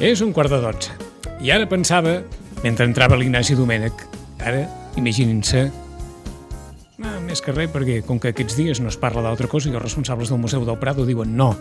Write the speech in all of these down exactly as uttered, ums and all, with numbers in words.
És un quart de dotze. I ara pensava, mentre entrava l'Ignasi Domènech, ara, imaginin-se, ah, més que res, perquè com que aquests dies no es parla d'altra cosa i els responsables del Museu del Prado diuen no.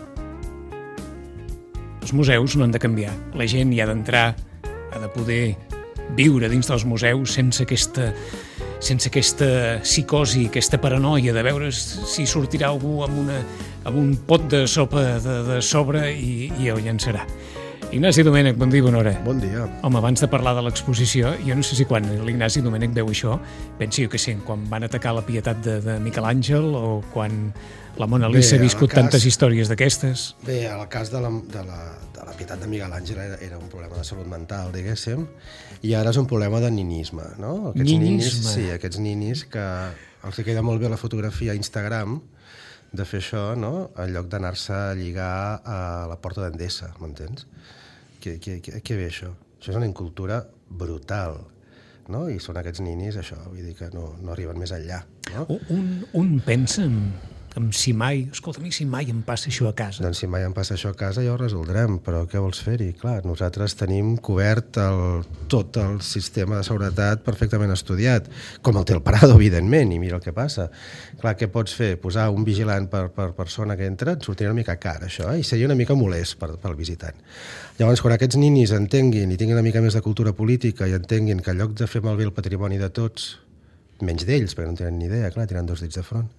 Els museus no han de canviar. La gent hi ha d'entrar, ha de poder viure dins dels museus sense aquesta, sense aquesta psicosi, aquesta paranoia de veure si sortirà algú amb, una, amb un pot de sopa de, de sobre i, i el llançarà. Ignasi Domènech, bon dia, bona hora. Bon dia. Home, abans de parlar de l'exposició, jo no sé si quan l'Ignasi Domènech veu això, pensi jo que sé, quan van atacar la pietat de, de Miquel Àngel o quan la Mona Lisa ha viscut cas, tantes històries d'aquestes. Bé, el cas de la, de, la, de la pietat de Miquel Àngel era, era un problema de salut mental, diguéssim, i ara és un problema de ninisme, no? Aquests ninisme? Ninis, sí, aquests ninis que els queda molt bé la fotografia a Instagram de fer això, no? En lloc d'anar-se a lligar a la porta d'Endesa, m'entens? Què, què, què, què ve això? Això és una incultura brutal, no? I són aquests ninis, això, vull dir que no, no arriben més enllà, no? Un, un pensa en, en si mai, escolta, a mi si mai em passa això a casa. Doncs si mai em passa això a casa ja ho resoldrem, però què vols fer-hi? Clar, nosaltres tenim cobert el, tot el sistema de seguretat perfectament estudiat, com el té el Prado, evidentment, i mira el que passa. Clar, què pots fer? Posar un vigilant per, per persona que entra, et sortirà una mica car, això, eh? I seria una mica molest per, pel visitant. Llavors, quan aquests ninis entenguin i tinguin una mica més de cultura política i entenguin que en lloc de fer malbé el patrimoni de tots, menys d'ells, perquè no tenen ni idea, clar, tenen dos dits de front,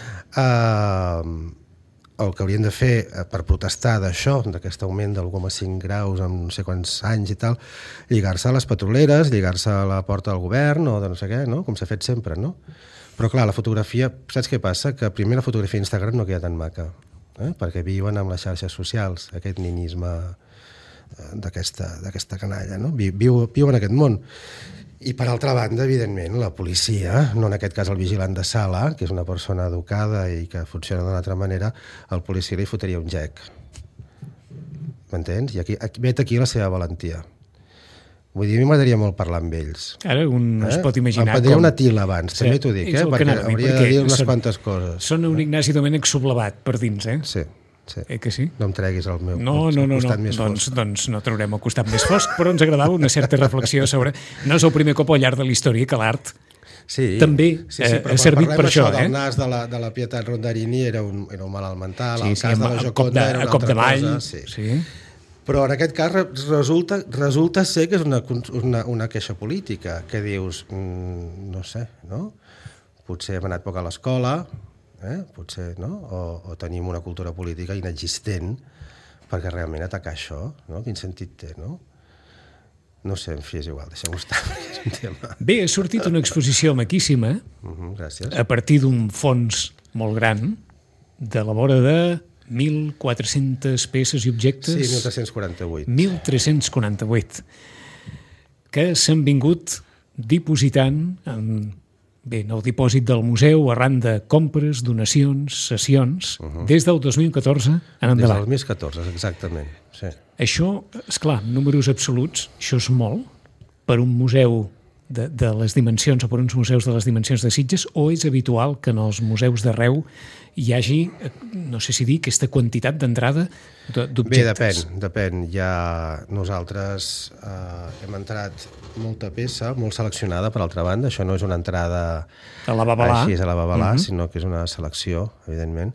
eh, el que haurien de fer per protestar d'això, d'aquest augment de l'u coma cinc graus en no sé quants anys i tal, lligar-se a les petroleres, lligar-se a la porta del govern o de no sé què, no? Com s'ha fet sempre, no? Però clar, la fotografia, saps què passa? Que primer la fotografia a Instagram no queda tan maca, eh? Perquè viuen amb les xarxes socials, aquest ninisme d'aquesta canalla, no? Viu, viu en aquest món. I per altra banda, evidentment, la policia, no en aquest cas el vigilant de sala, que és una persona educada i que funciona d'una altra manera, el policia li fotria un gec. M'entens? I aquí, aquí vet aquí la seva valentia. Vull dir, a mi m'agradaria molt parlar amb ells. Ara un eh? es pot imaginar em prendria com... una tila abans, sí, també t'ho dic, eh? Perquè anava, hauria perquè de dir unes són, quantes coses. Són un Ignasi Domènech sublevat per dins, eh? Sí. Sí. Eh que sí? No em treguis el meu no, no, no, costat no. més Doncs, fosc. doncs no traurem el costat més fosc, però ens agradava una certa reflexió sobre... No és el primer cop al llarg de la història que l'art sí, també sí, sí, eh, ha servit per això. Del eh? nas de la, de la Pietat Rondarini era un, era un malalt mental, sí, el cas sí, de la Gioconda era una cop altra de mall, cosa. Sí. Sí. Però en aquest cas resulta, resulta ser que és una, una, una queixa política, que dius, mm, no sé, no? Potser hem anat poc a l'escola, eh? Potser, no? O, o tenim una cultura política inexistent perquè realment atacar això, no? Quin sentit té, no? No sé, en fi, és igual, deixem-ho estar, perquè és un tema. Bé, ha sortit una exposició maquíssima, uh-huh, gràcies. A partir d'un fons molt gran, de la vora de mil quatre-centes peces i objectes... Sí, mil tres-cents quaranta-vuit. mil tres-cents quaranta-vuit, que s'han vingut dipositant en, bé, en el dipòsit del museu arran de compres, donacions, sessions, uh-huh. des del dos mil catorze en endavant. Des del dos mil catorze, exactament, sí. Això, esclar, números absoluts, això és molt per un museu de, de les dimensions o per uns museus de les dimensions de Sitges, o és habitual que en els museus d'arreu hi hagi, no sé si dir, aquesta quantitat d'entrada d'objectes? Bé, depèn, depèn. Ja nosaltres eh, hem entrat molta peça, molt seleccionada, per altra banda. Això no és una entrada a la babalà, així, a la babalà, uh-huh. sinó que és una selecció, evidentment,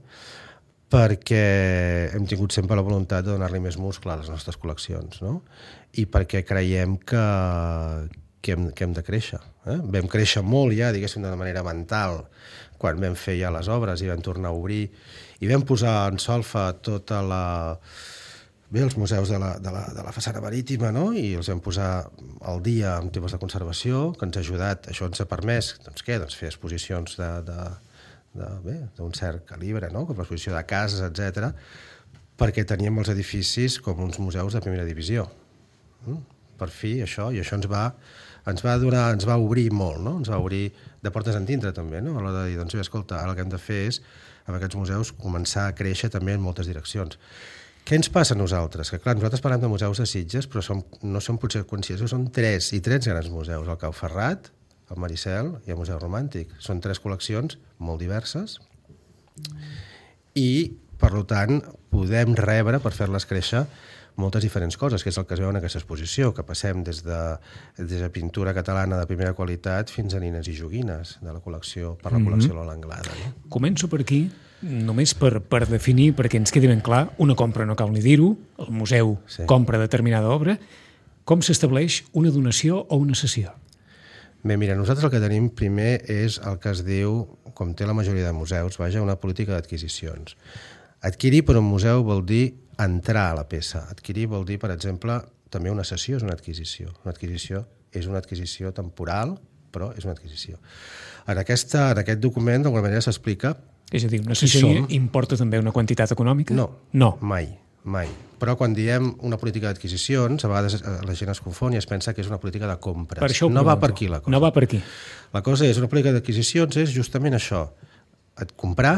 perquè hem tingut sempre la voluntat de donar-li més muscle a les nostres col·leccions, no? I perquè creiem que, que, hem, que hem de créixer. Eh? Vam créixer molt ja, diguéssim, d'una manera mental, quan vam fer ja les obres i vam tornar a obrir, i vam posar en solfa tota la... Bé, els museus de la, de la, de la façana marítima, no? I els vam posar al dia amb temes de conservació, que ens ha ajudat, això ens ha permès, doncs què? Doncs fer exposicions de... de de, bé, d'un cert calibre, no? Com l'exposició de cases, etcètera, perquè teníem els edificis com uns museus de primera divisió. Mm? Per fi, això, i això ens va, ens va durar, ens va obrir molt, no? Ens va obrir de portes en dintre, també, no? A l'hora de dir, doncs, bé, escolta, ara el que hem de fer és, amb aquests museus, començar a créixer també en moltes direccions. Què ens passa a nosaltres? Que, clar, nosaltres parlem de museus de Sitges, però som, no som potser conscients que són tres, i tres grans museus, el Cau Ferrat, el Maricel i el Museu Romàntic. Són tres col·leccions molt diverses i, per tant, podem rebre, per fer-les créixer, moltes diferents coses, que és el que es veu en aquesta exposició, que passem des de, des de pintura catalana de primera qualitat fins a nines i joguines de la col·lecció, per la col·lecció Lola Anglada. No? Començo per aquí, només per, per definir, perquè ens quedi ben clar, una compra no cal ni dir-ho, el museu sí. compra determinada obra, com s'estableix una donació o una cessió? Bé, mira, nosaltres el que tenim primer és el que es diu, com té la majoria de museus, vaja, una política d'adquisicions. Adquirir per un museu vol dir entrar a la peça. Adquirir vol dir, per exemple, també una cessió és una adquisició. Una adquisició és una adquisició temporal, però és una adquisició. En, aquesta, en aquest document, d'alguna manera, s'explica... És a dir, una cessió importa també una quantitat econòmica? No, no, mai, mai. Però quan diem una política d'adquisicions, a vegades la gent es confon i es pensa que és una política de compres. Per això no va per aquí la cosa. No va per aquí. La cosa és, una política d'adquisicions és justament això, et comprar,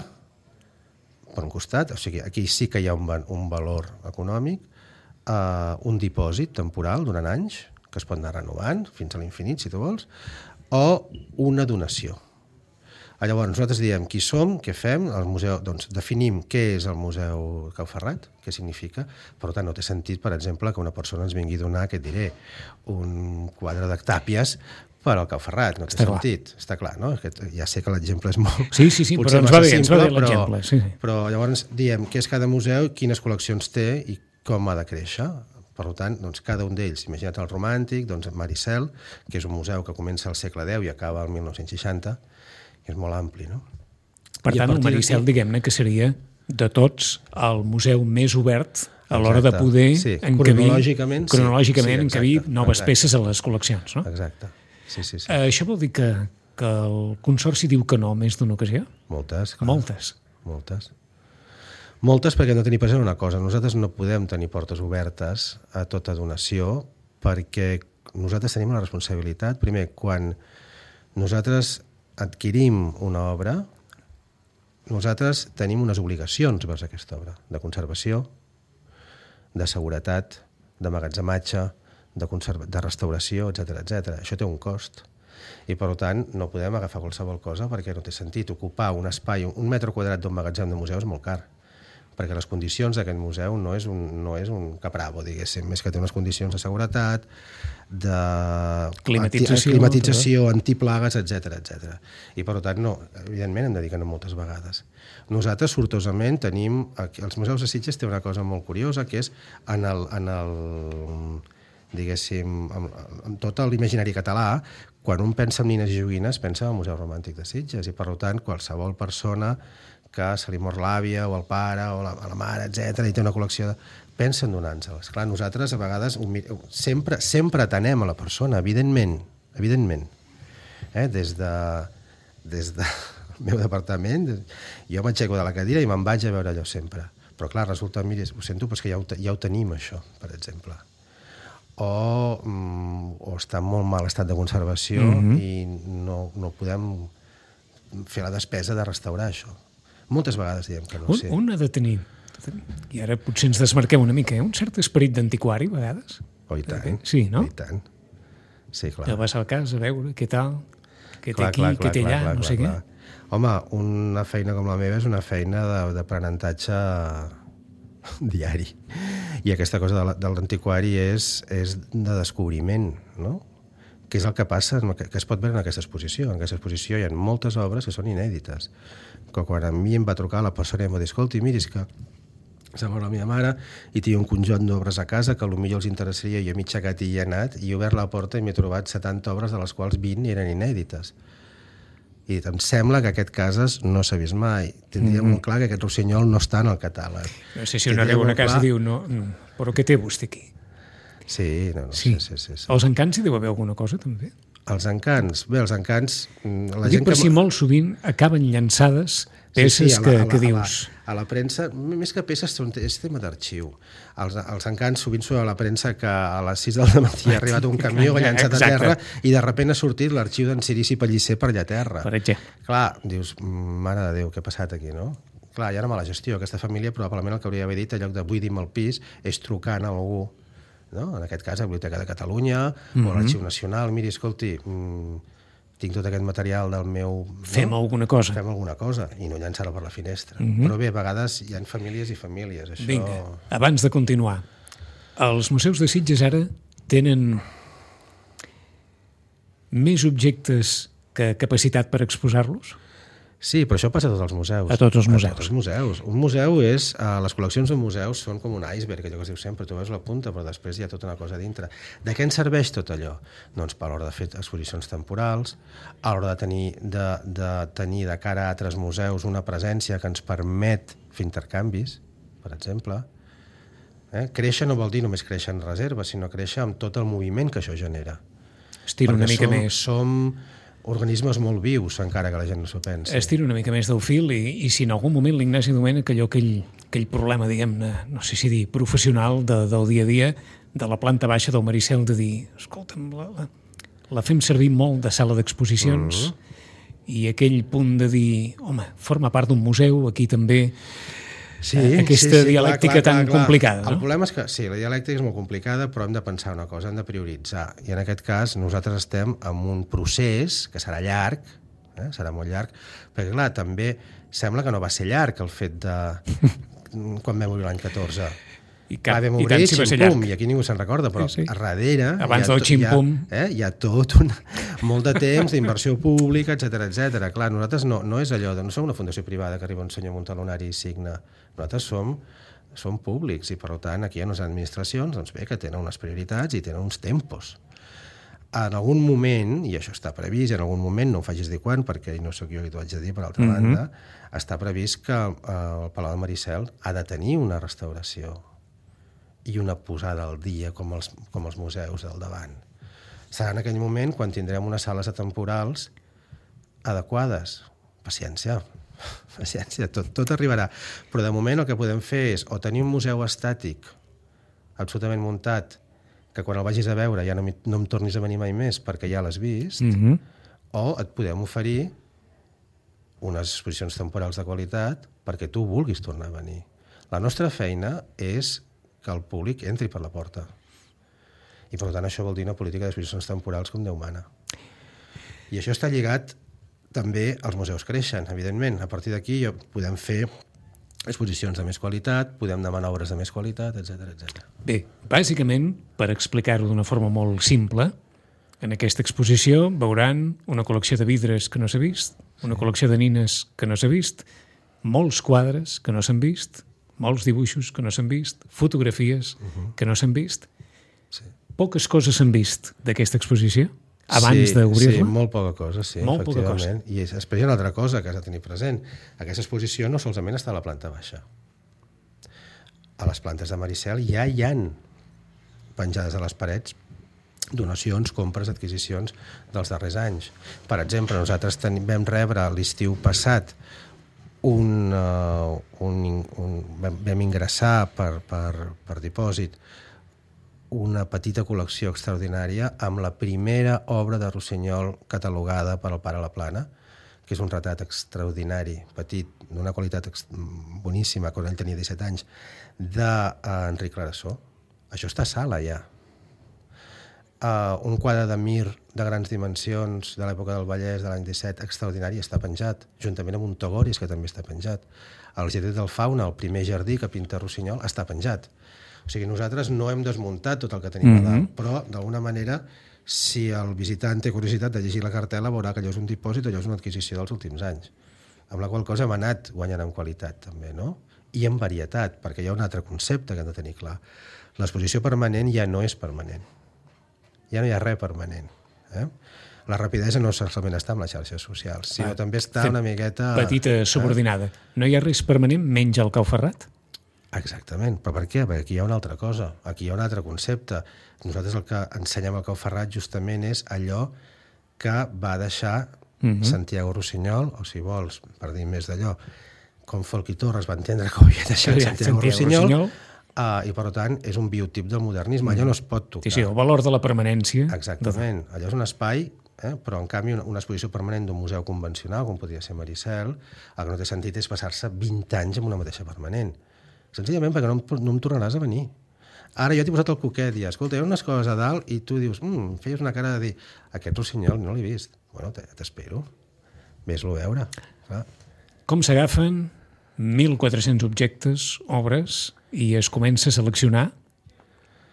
per un costat, o sigui, aquí sí que hi ha un, un valor econòmic, uh, un dipòsit temporal durant anys, que es pot anar renovant fins a l'infinit, si tu vols, o una donació. Llavors, nosaltres diem qui som, què fem, el museu, doncs definim què és el Museu Cau Ferrat, què significa, per tant no té sentit, per exemple, que una persona ens vingui a donar, què et diré, un quadre de Tàpies per al Cau Ferrat, no té està sentit, clar. Està clar, no? Ja sé que l'exemple és molt... Sí, sí, sí, però ens va bé, ens va bé l'exemple. Sí, sí. Però llavors diem què és cada museu, quines col·leccions té i com ha de créixer. Per tant, doncs, cada un d'ells, imagina't el romàntic, doncs Maricel, que és un museu que comença al segle deu i acaba al mil nou-cents seixanta, que és molt ampli, no? Per tant, el Maricel, diguem-ne, que seria de tots el museu més obert a l'hora de poder sí, encabir, cronològicament, cronològicament sí, encabir exacte, noves exacte. peces a les col·leccions, no? Exacte. Sí, sí, sí. Uh, això vol dir que, que el Consorci diu que no més d'una ocasió? Moltes, clar. Moltes. Moltes. Moltes perquè no tenir present una cosa. Nosaltres no podem tenir portes obertes a tota donació perquè nosaltres tenim la responsabilitat. Primer, quan nosaltres adquirim una obra, nosaltres tenim unes obligacions vers aquesta obra, de conservació, de seguretat, de magatzematge, de, conserva... de restauració, etcètera, etcètera. Això té un cost. I, per tant, no podem agafar qualsevol cosa perquè no té sentit. Ocupar un espai, un metre quadrat d'un magatzem de museu és molt car, perquè les condicions d'aquest museu no és un, no és un capravo, diguéssim, més que té unes condicions de seguretat, de climatització, climatització antiplagues, etcètera, etcètera. I, per tant, no, evidentment hem de dir que no moltes vegades. Nosaltres, sortosament, tenim... Aquí, els museus de Sitges té una cosa molt curiosa, que és en el... En el diguéssim, amb, amb tot l'imaginari català, quan un pensa en nines i joguines, pensa en el Museu Romàntic de Sitges, i per tant, qualsevol persona que se li mor l'àvia o el pare o la, la mare, etcètera, i té una col·lecció de... pensa en donar-nos-les. Clar, nosaltres a vegades sempre, sempre atenem a la persona, evidentment, evidentment. Eh? Des de, des del meu departament, jo m'aixeco de la cadira i me'n vaig a veure allò sempre. Però clar, resulta, mira, ho sento, però és que ja ho, ja ho tenim, això, per exemple. O, o està en molt mal estat de conservació mm-hmm. i no, no podem fer la despesa de restaurar això. Moltes vegades diem que no un, sé. Un ha de tenir, i ara potser ens desmarquem una mica, eh? Un cert esperit d'antiquari, a vegades. Oh, i tant. Sí, no? I tant. Sí, clar. Ja vas al cas a veure què tal, què té clar, aquí, clar, què té clar, allà, clar, no sé clar, què. Clar. Home, una feina com la meva és una feina d'aprenentatge diari. I aquesta cosa de l'antiquari és, és de descobriment, no? Que és el que passa, que, que es pot veure en aquesta exposició. En aquesta exposició hi ha moltes obres que són inèdites. Que quan a mi em va trucar la persona i em va dir, escolti, miri, és que se mor la meva mare i té un conjunt d'obres a casa que potser els interessaria, i a mig xacat i hi he anat, i he obert la porta i m'he trobat setanta obres, de les quals vint eren inèdites. I em sembla que aquest Cases no s'ha vist mai. Tindria mm-hmm. molt clar que aquest rossinyol no està en el catàleg. No sé si un arriba a una casa i diu, no, però què té vostè aquí? Sí, no, no, sí. Sí, sí, sí. Els encants hi deu haver alguna cosa, també? Els encants? Bé, els encants... La Dic gent per que... si molt sovint acaben llançades peces sí, sí, a la, que, a la, que dius... A la, a la premsa, més que peces, és tema d'arxiu. Els, els encants sovint surt a la premsa que a les sis del matí ha arribat un camió que ha llançat a terra i de sobte ha sortit l'arxiu d'en Cirici Pellicer per allà a terra. Per exemple. Clar, dius, mare de Déu, què ha passat aquí, no? Clar, hi ha una mala gestió. Aquesta família probablement el que hauria d'haver dit, en lloc de buidi'm el pis, és trucant a algú, no? En aquest cas, a la Biblioteca de Catalunya mm-hmm. o a l'Arxiu Nacional. Miri, escolti, mmm, tinc tot aquest material del meu... Fem no? alguna cosa. Fem alguna cosa, i no llançar-ho per la finestra. Mm-hmm. Però bé, a vegades hi ha famílies i famílies. Això... Vinga, abans de continuar, Els museus de Sitges ara tenen més objectes que capacitat per exposar-los? Sí, però això passa a tots els museus. A tots els museus. A tots els museus. Un museu és... Uh, les col·leccions de museus són com un iceberg, allò que es diu sempre, tu veus la punta, però després hi ha tota una cosa a dintre. De què ens serveix tot allò? Doncs per l'hora de fer exposicions temporals, a l'hora de tenir de, de tenir de cara a altres museus una presència que ens permet fer intercanvis, per exemple. Eh? Créixer no vol dir només créixer en reserves, sinó créixer amb tot el moviment que això genera. Estira una mica som, més. Som organismes molt vius, encara que la gent no s'ho pensi. Estira una mica més del fil i, i si en algun moment l'Ignasi Domènech, allò, aquell, aquell problema, diguem-ne, no sé si dir, professional de, del dia a dia, de la planta baixa del Maricel, de dir, escolta'm, la, la, la fem servir molt de sala d'exposicions mm-hmm. i aquell punt de dir, home, forma part d'un museu, aquí també... Sí, aquesta sí, sí, dialèctica clar, clar, tan clar, complicada. No? El problema és que, sí, la dialèctica és molt complicada, però hem de pensar una cosa, hem de prioritzar. I en aquest cas nosaltres estem en un procés que serà llarg, eh? serà molt llarg, perquè clar, també sembla que no va ser llarg el fet de... quan vam obrir l'any catorze. I, cap, ah, vam i obrir, tant si va ser ximpum, llarg. i aquí ningú se'n recorda, però sí, sí. a darrere... Abans del ximpum... Hi ha, eh, hi ha tot un, molt de temps d'inversió pública, etcètera, etcètera. Clar, nosaltres no, no és allò, de, no som una fundació privada que arriba un senyor amb un talonari i signa. Nosaltres som, som públics i, per tant, aquí hi ha unes administracions doncs bé, que tenen unes prioritats i tenen uns tempos. En algun moment, i això està previst, en algun moment, no ho facis dir quan, perquè no sóc jo qui t'ho haig de dir, per altra mm-hmm. banda, està previst que eh, el Palau de Maricel ha de tenir una restauració i una posada al dia com els, com els museus del davant. Serà en aquell moment quan tindrem unes sales atemporals adequades. Paciència, paciència, tot, tot arribarà. Però de moment el que podem fer és o tenir un museu estàtic absolutament muntat que quan el vagis a veure ja no, no em tornis a venir mai més perquè ja l'has vist, mm-hmm. o et podem oferir unes exposicions temporals de qualitat perquè tu vulguis tornar a venir. La nostra feina és que el públic entri per la porta. I, per tant, això vol dir una política d'exposicions temporals com Déu mana. I això està lligat també als museus creixen, evidentment. A partir d'aquí podem fer exposicions de més qualitat, podem demanar obres de més qualitat, etcètera, etcètera. Bé, bàsicament, per explicar-ho d'una forma molt simple, en aquesta exposició veuran una col·lecció de vidres que no s'ha vist, una sí. col·lecció de nines que no s'ha vist, molts quadres que no s'han vist, molts dibuixos que no s'han vist, fotografies uh-huh. que no s'han vist. Sí. Poques coses s'han vist d'aquesta exposició abans sí, d'obrir-la? Sí, molt poca cosa, sí, molt poca cosa. I després hi ha una altra cosa que has de tenir present. Aquesta exposició no solament està a la planta baixa. A les plantes de Maricel ja hi han penjades a les parets donacions, compres, adquisicions dels darrers anys. Per exemple, nosaltres ten, vam rebre l'estiu passat Un, uh, un, un, vam ingressar per, per, per dipòsit una petita col·lecció extraordinària amb la primera obra de Rossinyol catalogada per al Pare Laplana, que és un retrat extraordinari, petit, d'una qualitat boníssima, quan ell tenia disset anys, d'Enric Clarasó. Això està a sala ja. Uh, un quadre de Mir de grans dimensions de l'època del Vallès de l'any disset, extraordinari, està penjat, juntament amb un Togoris, que també està penjat. El Jardí del Fauna, el primer jardí que pinta Rossinyol, està penjat. O sigui, nosaltres no hem desmuntat tot el que tenim mm-hmm. a dalt, però, d'alguna manera, si el visitant té curiositat de llegir la cartel·la, veurà que allò és un dipòsit, allò és una adquisició dels últims anys. Amb la qual cosa hem anat guanyant en qualitat, també, no? I en varietat, perquè hi ha un altre concepte que hem de tenir clar. L'exposició permanent ja no és permanent. Ja no hi ha res permanent. Eh? La rapidesa no solament està amb les xarxes socials, sinó ah, també està una miqueta... Petita subordinada. Eh? No hi ha res permanent menys el cau ferrat? Exactament. Però per què? Perquè aquí hi ha una altra cosa. Aquí hi ha un altre concepte. Nosaltres el que ensenyem al cau ferrat justament és allò que va deixar uh-huh. Santiago Rossinyol, o si vols, per dir més d'allò, com Folch i Torres va entendre que ho havia deixat sí, Santiago, Santiago Rossinyol, Rossinyol. Uh, i per tant és un biotip del modernisme, allò no es pot tocar. Sí, sí, el valor de la permanència. Exactament, allò és un espai, eh? Però en canvi una, una exposició permanent d'un museu convencional, com podria ser Maricel, el que no té sentit és passar-se vint anys amb una mateixa permanent. Senzillament perquè no, no em tornaràs a venir. Ara jo t'he posat el coquet i escolta, hi ha unes coses a dalt i tu dius, mmm, feies una cara de dir, aquest Rossinyol no l'he vist. Bueno, t'espero, ves-lo a veure. Clar. Com s'agafen mil quatre-cents objectes, obres, i es comença a seleccionar?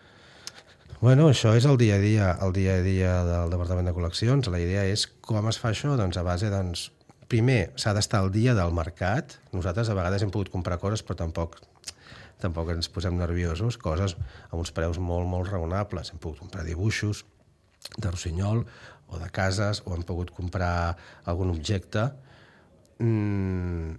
Bueno, això és el dia a dia, el dia a dia del Departament de Col·leccions. La idea és com es fa això? Doncs a base, doncs, primer, s'ha d'estar al dia del mercat. Nosaltres a vegades hem pogut comprar coses, però tampoc, tampoc ens posem nerviosos, coses amb uns preus molt, molt raonables. Hem pogut comprar dibuixos de Rossinyol o de cases, o hem pogut comprar algun objecte. Mm,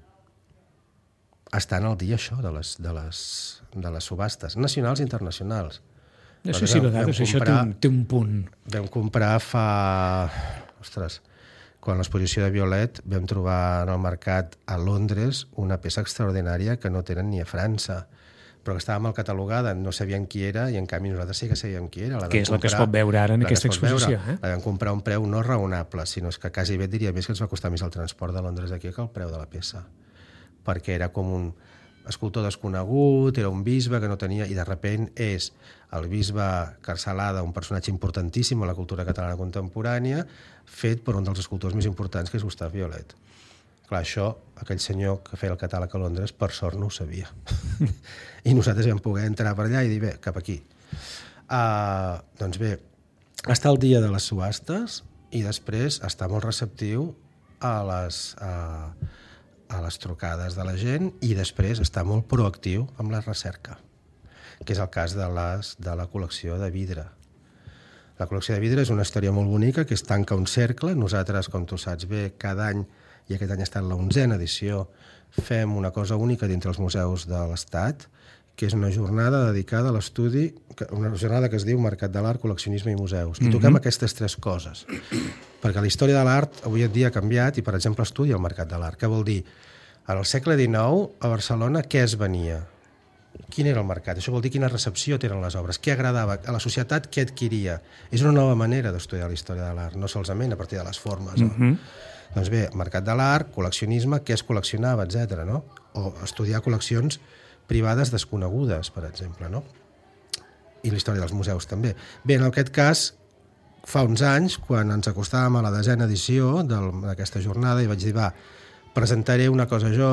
estan al dia això de les, de les, de les subhastes, nacionals i internacionals. No sé si a vegades això té un, té un punt. Vam comprar fa... Ostres, quan l'exposició de Violet vam trobar en el mercat a Londres una peça extraordinària que no tenen ni a França, però que estava mal catalogada, no sabien qui era, i en canvi nosaltres sí que sabíem qui era. La que és comprar, la que es pot veure ara en aquesta exposició. Veure, eh? La vam comprar a un preu no raonable, sinó que quasi bé et diria més que ens va costar més el transport de Londres aquí que el preu de la peça, perquè era com un escultor desconegut, era un bisbe que no tenia, i de repent és el bisbe Carcelada, un personatge importantíssim a la cultura catalana contemporània, fet per un dels escultors més importants, que és Gustave Violet. Clar, això, aquell senyor que feia el catàleg a Londres, per sort no ho sabia. I nosaltres vam poder entrar per allà i dir, bé, cap aquí. Uh, doncs bé, està al dia de les subhastes i després està molt receptiu a les... Uh, a les trucades de la gent, i després està molt proactiu amb la recerca, que és el cas de, les, de la col·lecció de vidre. La col·lecció de vidre és una història molt bonica que es tanca un cercle. Nosaltres, com tu saps bé, cada any, i aquest any ha estat l'onzena edició, fem una cosa única dintre els museus de l'Estat, que és una jornada dedicada a l'estudi, una jornada que es diu Mercat de l'Art, Col·leccionisme i Museus. I toquem mm-hmm. aquestes tres coses. Perquè la història de l'art avui en dia ha canviat i, per exemple, estudia el mercat de l'art. Què vol dir? En el segle dinou, a Barcelona, què es venia? Quin era el mercat? Això vol dir quina recepció tenen les obres, què agradava, a la societat què adquiria. És una nova manera d'estudiar la història de l'art, no solament a partir de les formes. No? Mm-hmm. Doncs bé, mercat de l'art, col·leccionisme, què es col·leccionava, etcètera. No? O estudiar col·leccions privades desconegudes, per exemple, no? I la història dels museus també. Bé, en aquest cas, fa uns anys, quan ens acostàvem a la desena edició d'aquesta jornada, i vaig dir, va, presentaré una cosa jo,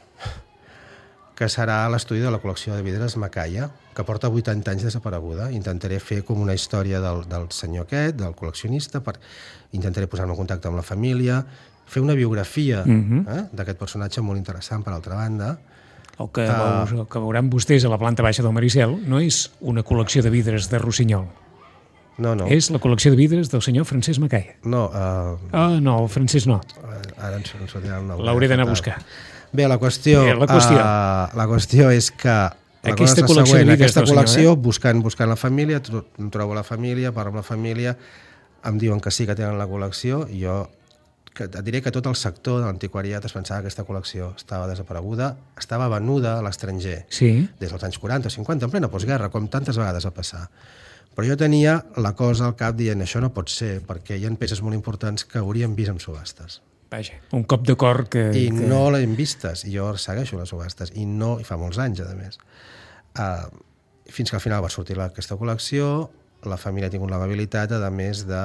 que serà l'estudi de la col·lecció de vidres Macaia, que porta vuitanta anys desapareguda. Intentaré fer com una història del, del senyor aquest, del col·leccionista, per... intentaré posar-me en contacte amb la família, fer una biografia mm-hmm. eh, d'aquest personatge molt interessant, per altra banda. El que, uh, veus, el que veuran vostès a la planta baixa del Maricel no és una col·lecció de vidres de Rossinyol. No, no. És la col·lecció de vidres del senyor Francesc Macaia. No. Uh, ah, no, el Francesc no. Ara ens, ens sortirà el nom. L'hauré d'anar a buscar. Bé, la qüestió, Bé, la qüestió. Uh, la qüestió és que la aquesta cosa col·lecció següent, de vidres aquesta col·lecció, senyor, eh? buscant, buscant la família, trobo la família, parlo amb la família, em diuen que sí que tenen la col·lecció, i jo que et diré que tot el sector de l'antiquariat es pensava que aquesta col·lecció estava desapareguda, estava venuda a l'estranger, sí. des dels anys quaranta o cinquanta, en plena postguerra, com tantes vegades va passar. Però jo tenia la cosa al cap dient, això no pot ser, perquè hi ha peces molt importants que hauríem vist en subhastes. Vaja, un cop de cor que... I que... no l'hem vistes, i jo segueixo les subhastes, i no, i fa molts anys, a més. Uh, fins que al final va sortir aquesta col·lecció, la família ha tingut l'amabilitat, a més de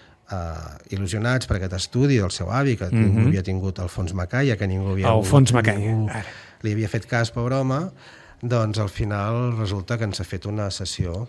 Uh, il·lusionats per aquest estudi del seu avi, que mm-hmm. ningú havia tingut Alfons Macaia, que ningú havia... Alfons Macaia, ara. Li havia fet cas, pobre home, doncs al final resulta que ens ha fet una sessió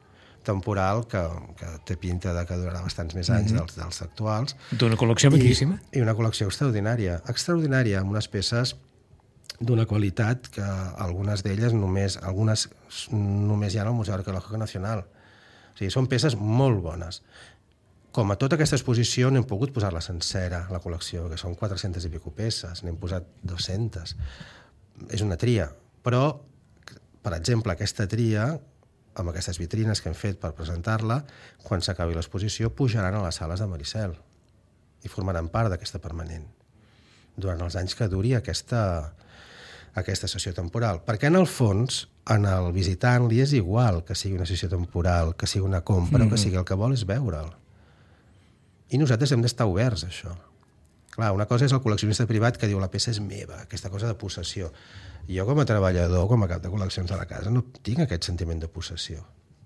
temporal que, que té pinta de que durarà bastants més anys mm-hmm. dels, dels actuals. D'una col·lecció maquíssima. I, I una col·lecció extraordinària, extraordinària, amb unes peces d'una qualitat que algunes d'elles només, algunes només hi ha al Museu Arqueològic Nacional. O sigui, són peces molt bones. Com a tota aquesta exposició n'hem pogut posar-la sencera, la col·lecció, que són quatre-centes i pico peces, n'hem posat dues-centes. És una tria. Però, per exemple, aquesta tria, amb aquestes vitrines que hem fet per presentar-la, quan s'acabi l'exposició, pujaran a les sales de Maricel i formaran part d'aquesta permanent durant els anys que duri aquesta, aquesta sessió temporal. Perquè, en el fons, en el visitant li és igual que sigui una sessió temporal, que sigui una compra, mm-hmm. o que sigui el que vol és veure'l. I nosaltres hem d'estar oberts a això. Clar, una cosa és el col·leccionista privat que diu la peça és meva, aquesta cosa de possessió. I jo com a treballador, com a cap de col·leccions a la casa, no tinc aquest sentiment de possessió.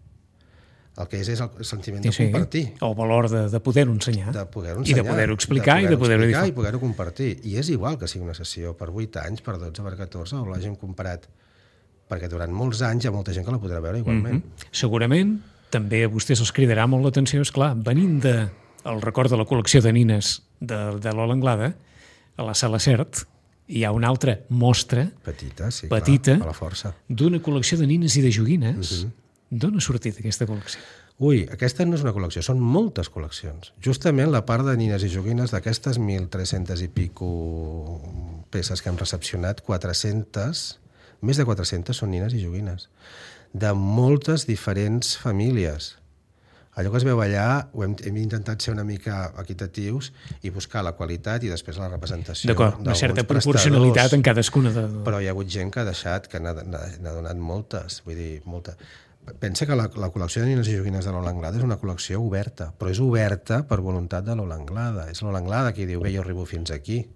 El que és és el sentiment sí, de compartir. Sí. El valor de, de poder-ho ensenyar. De poder-ho ensenyar. I de poder-ho explicar de poder i de poder-ho explicar i poder-ho compartir. I és igual que sigui una sessió per vuit anys, per dotze, per catorze, o l'hagin comprat, perquè durant molts anys hi ha molta gent que la podrà veure igualment. Mm-hmm. Segurament també a vostès els cridarà molt l'atenció, és clar, venint de, el record de la col·lecció de nines de, de l'Ola Anglada, a la Sala Cert, hi ha una altra mostra petita, sí, petita clar, a la força, d'una col·lecció de nines i de joguines. Uh-huh. D'on ha sortit aquesta col·lecció? Ui, aquesta no és una col·lecció, són moltes col·leccions. Justament la part de nines i joguines d'aquestes mil tres-centes i pico peces que hem recepcionat, quatre-centes, més de quatre-centes són nines i joguines, de moltes diferents famílies. Allò que es veu allà, ho hem, hem intentat ser una mica equitatius i buscar la qualitat i després la representació. D'acord, una certa proporcionalitat en cadascuna de... Però hi ha hagut gent que ha deixat, que n'ha donat moltes, vull dir, molta. Pensa que la, la col·lecció de nines i joguines de l'Ola Anglada és una col·lecció oberta, però és oberta per voluntat de l'Ola Anglada. És l'Ola Anglada qui diu, bé, jo arribo fins aquí.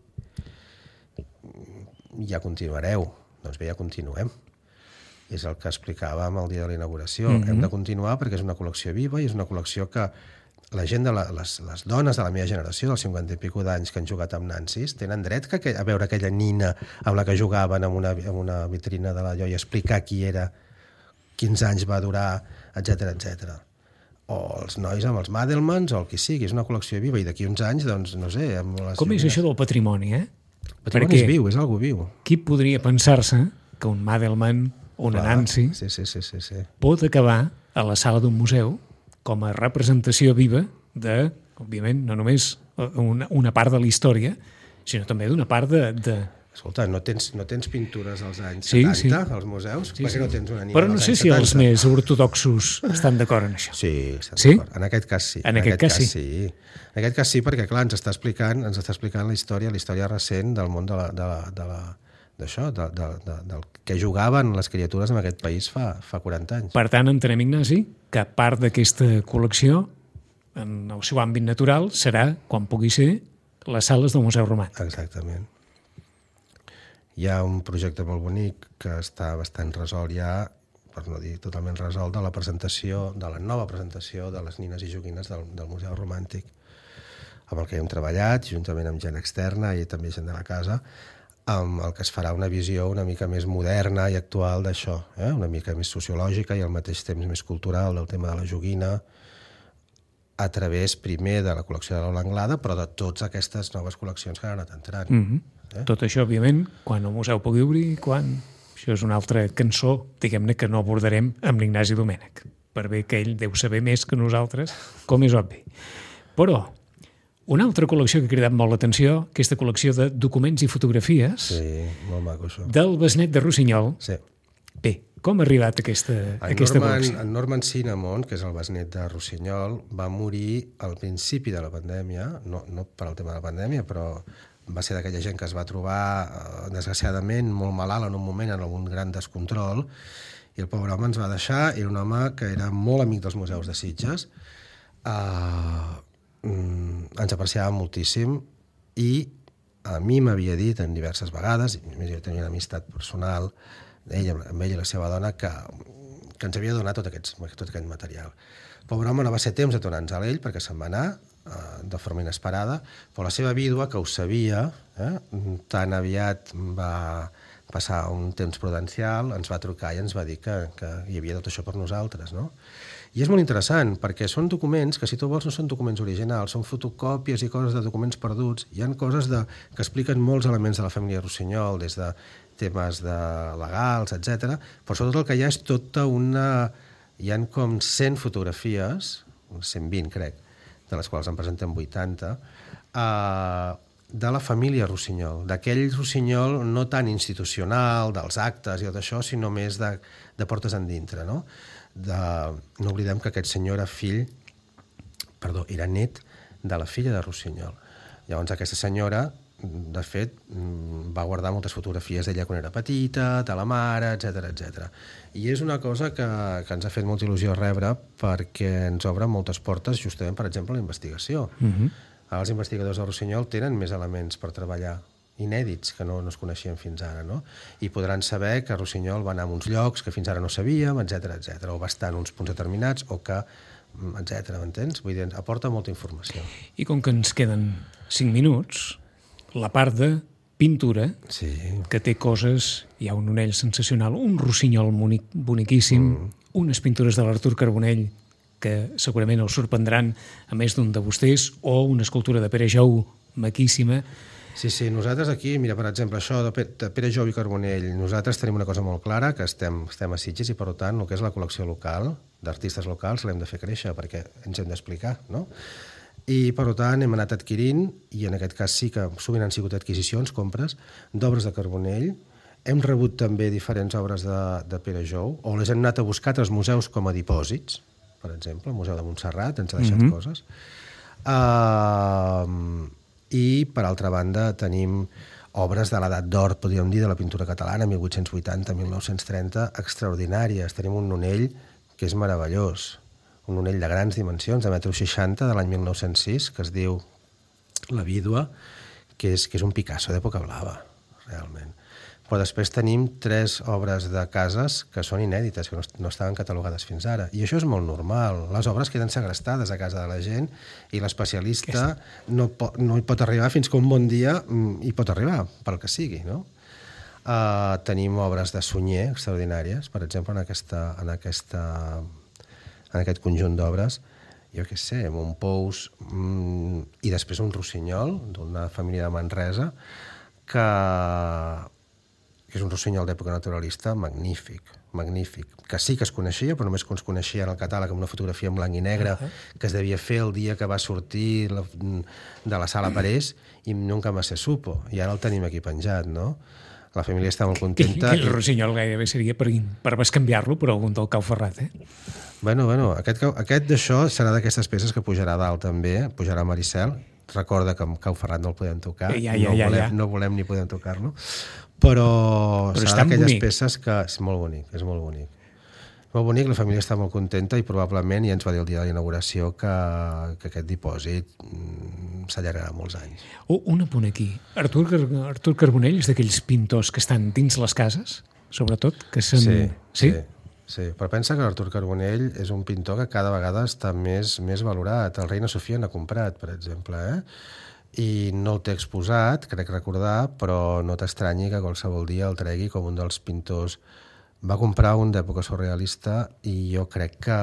Ja continuareu. Doncs bé, ja continuem. És el que explicàvem el dia de la inauguració. Mm-hmm. Hem de continuar perquè és una col·lecció viva i és una col·lecció que la gent de la, les, les dones de la meva generació, dels cinquanta i pico d'anys que han jugat amb nansis, tenen dret que, a veure aquella nina amb la que jugaven en una, en una vitrina de l'allò i explicar qui era, quins anys va durar, etcètera, etcètera. O els nois amb els Madelmans o el que sigui. És una col·lecció viva i d'aquí uns anys, doncs, no sé... Amb les Com és això del patrimoni, eh? El patrimoni perquè és viu, és algo viu. Qui podria pensar-se que un Madelman o una Nancy sí, sí, sí, sí, sí. pot acabar a la sala d'un museu com a representació viva de, òbviament, no només una, una part de la història, sinó també d'una part de... de... Escolta, no tens, no tens pintures als anys sí, setanta, sí. als museus? Sí, per què sí. no tens una nina Però no als sé anys si setanta? Els més ortodoxos estan d'acord en això. Sí, estan sí? d'acord. En aquest cas sí. En, en aquest, aquest cas, cas sí. sí. En aquest cas sí, perquè clar, ens està explicant, ens està explicant la història, la història recent del món de la, de la, de la, d'això, de, de, de, del que jugaven les criatures en aquest país fa, fa quaranta anys. Per tant, entenem, Ignasi, que part d'aquesta col·lecció, en el seu àmbit natural, serà, quan pugui ser, les sales del Museu Romà. Exactament. Hi ha un projecte molt bonic que està bastant resolt ja, per no dir totalment resolt, de la presentació, de la nova presentació de les nines i joguines del, del Museu Romàntic, amb el que hem treballat, juntament amb gent externa i també gent de la casa, amb el que es farà una visió una mica més moderna i actual d'això, eh? Una mica més sociològica i al mateix temps més cultural del tema de la joguina, a través primer de la col·lecció de l'Ola Anglada, però de totes aquestes noves col·leccions que han anat entrant. Mm-hmm. Eh? Tot això, òbviament, quan el museu pugui obrir, quan... Això és una altra cançó, diguem-ne, que no abordarem amb l'Ignasi Domènech, per bé que ell deu saber més que nosaltres, com és obvi. Però una altra col·lecció que ha cridat molt l'atenció, aquesta col·lecció de documents i fotografies sí, molt maco, això. Del Besnet de Rossinyol. Sí. Bé, com ha arribat aquesta, en aquesta Norman, col·lecció? En Norman Cinnamon, que és el besnet de Rossinyol, va morir al principi de la pandèmia, no, no per al tema de la pandèmia, però va ser d'aquella gent que es va trobar, desgraciadament, molt malalt en un moment, en un gran descontrol, i el pobre home ens va deixar. Era un home que era molt amic dels museus de Sitges, uh, mm, ens apreciava moltíssim, i a mi m'havia dit en diverses vegades, i jo tenia una amistat personal, ell, amb ell i la seva dona, que, que ens havia donat tot, aquests, tot aquest material. El pobre home no va ser temps de tornar-nos a ell perquè se'n va anar, de forma inesperada, però la seva vídua, que ho sabia, eh, tan aviat va passar un temps prudencial, ens va trucar i ens va dir que, que hi havia tot això per nosaltres, no? I és molt interessant, perquè són documents que, si tu vols, no són documents originals, són fotocòpies i coses de documents perduts. Hi ha coses de, que expliquen molts elements de la família Rossinyol, des de temes de legals, etcètera, però sobretot el que hi ha és tota una... Hi ha com cent fotografies, cent vint, crec, de les quals en presentem vuitanta, eh, de la família Rossinyol, d'aquell Rossinyol no tan institucional, dels actes i tot això, sinó més de, de portes endintre, no? De, no oblidem que aquest senyor era fill, perdó, era net de la filla de Rossinyol. Llavors aquesta senyora, de fet, va guardar moltes fotografies d'ella quan era petita, de la mare, etcètera, etcètera. I és una cosa que, que ens ha fet molta il·lusió rebre perquè ens obre moltes portes, justament, per exemple, a la investigació. Uh-huh. Els investigadors de Rossinyol tenen més elements per treballar, inèdits, que no, no es coneixien fins ara, no? I podran saber que Rossinyol va anar a uns llocs que fins ara no sabíem, etcètera, etcètera, o va estar en uns punts determinats, o que, etcètera, m'entens? Vull dir, aporta molta informació. I com que ens queden cinc minuts, la part de pintura, sí, que té coses, hi ha un onell sensacional, un Rossinyol bonic, boniquíssim, mm. unes pintures de l'Artur Carbonell que segurament us sorprendran a més d'un de vostès, o una escultura de Pere Jou maquíssima. Sí, sí, nosaltres aquí, mira, per exemple, això de Pere Jou i Carbonell, nosaltres tenim una cosa molt clara, que estem, estem a Sitges i, per tant, el que és la col·lecció local, d'artistes locals, l'hem de fer créixer, perquè ens hem d'explicar, no? I, per tant, hem anat adquirint, i en aquest cas sí que sovint han sigut adquisicions, compres, d'obres de Carbonell. Hem rebut també diferents obres de, de Pere Jou, o les hem anat a buscar als museus com a dipòsits, per exemple, el Museu de Montserrat ens ha deixat mm-hmm. coses. Uh, I, per altra banda, tenim obres de l'edat d'or, podríem dir, de la pintura catalana, mil vuit-cents vuitanta a mil nou-cents trenta, extraordinàries. Tenim un nonell que és meravellós, un nonell de grans dimensions, de metro seixanta, de l'any mil nou-cents sis, que es diu La Vídua, que és, que és un Picasso d'època blava, realment. Però després tenim tres obres de cases que són inèdites, que no, no estaven catalogades fins ara. I això és molt normal. Les obres queden segrestades a casa de la gent i l'especialista no, po, no hi pot arribar fins que un bon dia hi pot arribar, pel que sigui, no? Uh, tenim obres de Sunyer extraordinàries, per exemple, en, aquesta, en, aquesta, en aquest conjunt d'obres, jo què sé, Montpous, mm, i després un Rossinyol, d'una família de Manresa, que... que és un rossinyol d'època naturalista magnífic, magnífic, que sí que es coneixia, però només que es coneixia en el catàleg amb una fotografia en blanc i negre, uh -huh. que es devia fer el dia que va sortir la, de la sala Parés i nunca más se supo, i ara el tenim aquí penjat, no? La família està molt contenta. I, i el rossinyol gairebé seria per, per bescanviar-lo per algun del Cau Ferrat, eh? Bueno, bueno, aquest, aquest d'això serà d'aquestes peces que pujarà dalt també, pujarà Maricel. Recorda que amb Cau Ferrat no el podem tocar, ja, ja, no, ja, volem, ja. no volem ni podem tocar-lo, però, però serà d'aquelles peces que és molt bonic, és molt bonic. Molt bonic, la família està molt contenta i probablement ja ens va dir el dia de la inauguració que, que aquest dipòsit s'allargarà molts anys. Oh, un apunt aquí. Artur, Artur Carbonell és d'aquells pintors que estan dins les cases, sobretot, que són... Sí, sí, sí, sí. Però pensa que l'Artur Carbonell és un pintor que cada vegada està més, més valorat. El Reina Sofia n'ha comprat, per exemple, eh? I no el té exposat, crec recordar, però no t'estranyi que qualsevol dia el tregui com un dels pintors. Va comprar un d'època surrealista i jo crec que,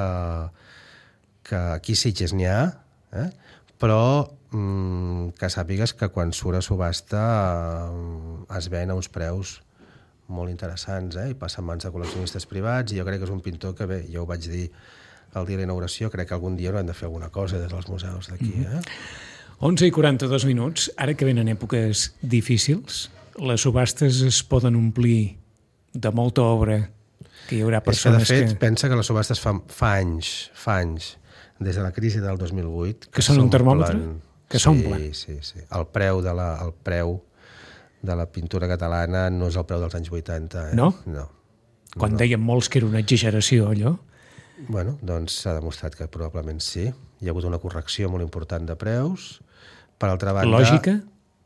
que aquí Sitges n'hi ha, eh? Però mm, que sàpigues que quan surt a subhasta eh, es ven a uns preus molt interessants, eh? I passa en mans de col·leccionistes privats, i jo crec que és un pintor que, bé, jo ho vaig dir el dia de la inauguració, crec que algun dia haurem de fer alguna cosa des dels museus d'aquí, eh? onze i quaranta-dos minuts, ara que venen èpoques difícils, les subhastes es poden omplir de molta obra, que hi haurà persones és que... De fet, que... pensa que les subhastes fa, fa anys, fa anys, des de la crisi del dos mil vuit... Que, que són un termòmetre? Que s'omplen? Sí, sí, sí. El preu de la, el preu de la pintura catalana no és el preu dels anys vuitanta. Eh? No? No. Quan no. deien molts que era una exageració, allò? Bueno, doncs s'ha demostrat que probablement sí. Hi ha hagut una correcció molt important de preus. Per altra banda... Lògica?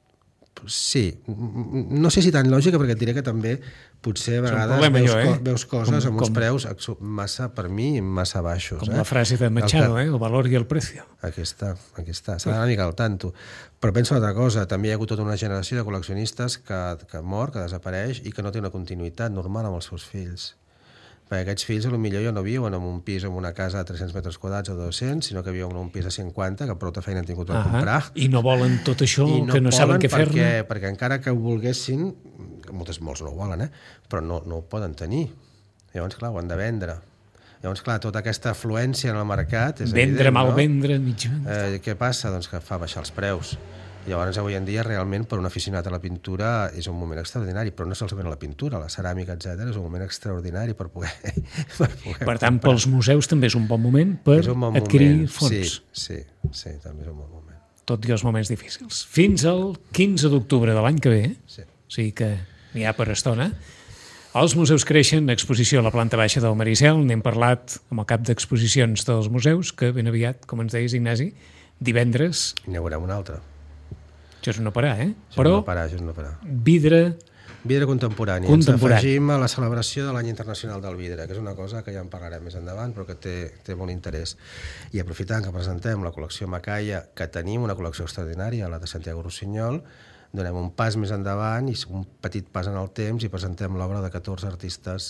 Sí. No sé si tan lògica, perquè et diré que també potser a vegades problema, veus, jo, eh? veus coses com, amb uns com, preus massa, per mi, massa baixos. Com eh? la frase de Machado, el que... eh? El valor i el precio. Aquí està, aquí està. S'ha d'anar una mica al tanto. Però penso una altra cosa. També hi ha hagut tota una generació de col·leccionistes que, que mor, que desapareix i que no té una continuïtat normal amb els seus fills. Perquè aquests fills, potser ja no viuen en un pis, en una casa de tres-cents metres quadrats o dos-cents, sinó que viuen en un pis de cinquanta, que prou feina han tingut per comprar. I no volen tot això, I no que no saben què fer-ne. Perquè, perquè encara que ho volguessin, moltes, molts no ho volen, eh? Però no, no ho poden tenir. Llavors, clar, ho han de vendre. Llavors, clar, tota aquesta afluència en el mercat és vendre, evident, mal no? vendre, mig vendre. Eh, què passa? Doncs que fa baixar els preus. Llavors, avui en dia, realment, per un aficionat a la pintura és un moment extraordinari, però no solament a la pintura, la ceràmica, etcètera, és un moment extraordinari per poder... per, poder per tant, comprar. Pels museus també és un bon moment per bon adquirir moment. fons. Sí, sí, sí, també és un bon moment. Tot i els moments difícils. Fins al quinze d'octubre de l'any que ve, sí. O sigui que n'hi ha per estona, els museus creixen, exposició a la planta baixa del Maricel, n'hem parlat amb el cap d'exposicions dels museus, que ben aviat, com ens deies, Ignasi, divendres... N'hi haurà un altre. Això és no parar, eh? Això Però és no parar, això és no parar. vidre... Vidre contemporani. contemporani. Ens afegim a la celebració de l'any internacional del vidre, que és una cosa que ja en parlarem més endavant, però que té, té molt interès. I aprofitant que presentem la col·lecció Macaya, que tenim una col·lecció extraordinària, la de Santiago Rossinyol, donem un pas més endavant i un petit pas en el temps i presentem l'obra de catorze artistes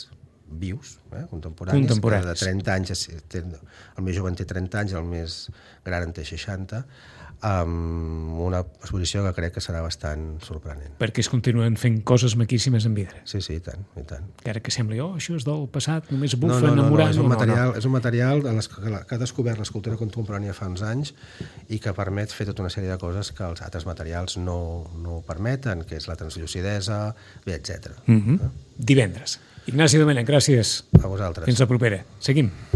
vius, eh? contemporanis, Contemporanis. que de trenta anys, el més jove en té trenta anys, el més gran en té seixanta, amb una exposició que crec que serà bastant sorprenent. Perquè es continuen fent coses maquíssimes en vidre. Sí, sí, i tant, i tant. Encara que sembli, oh, això és del passat, només No, bufa no, no, no, enamorant. és un No, no, material, no. és un material en les que, que ha descobert l'escultura contemporània fa uns anys i que permet fer tota una sèrie de coses que els altres materials no, no permeten, que és la translucidesa, bé, etcètera. Mm -hmm. eh? Divendres. Ignasi Domènech, gràcies. A vosaltres. Fins la propera. Seguim.